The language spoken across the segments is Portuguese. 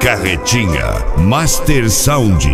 Carretinha Master Sound.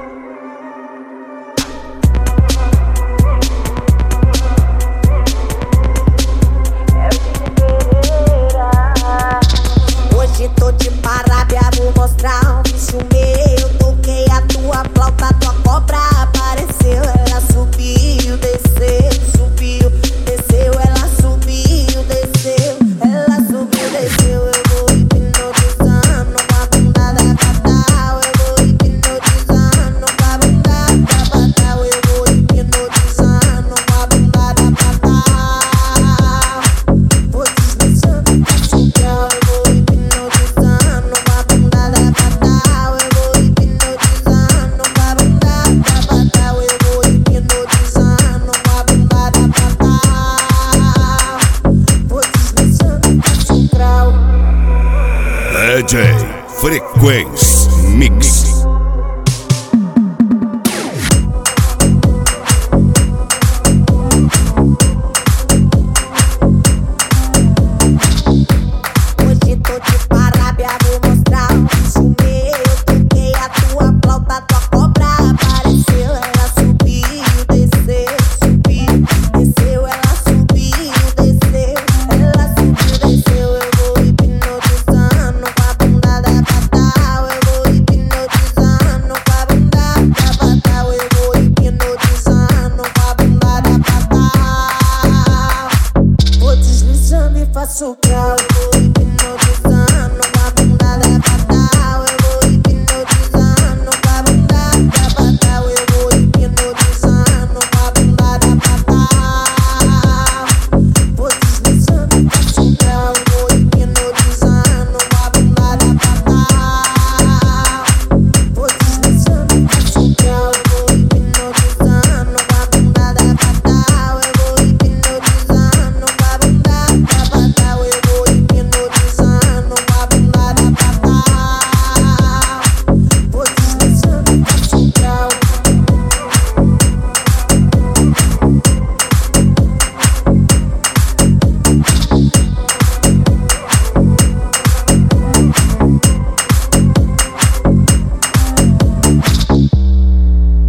Hoje tô de parábia, vou mostrar um bicho meu. Toquei a tua flauta, tua cobra apareceu. Ela subiu, desceu, subiu, desceu. Ela subiu, desceu, ela subiu, desceu. Eu vou hipnotizando com a bunda da Catal. Eu vou hipnotizando com a bunda da Catal. Eu vou hipnotizando com a bunda da Catal. Vou deslizando pra central. Eu vou hipnotizando com a bunda da Catal. Eu vou hipnotizando com a bunda da Catal. Eu vou hipnotizando com a bunda da Catal. Vou deslizando pra central. DJ Frequência Mix.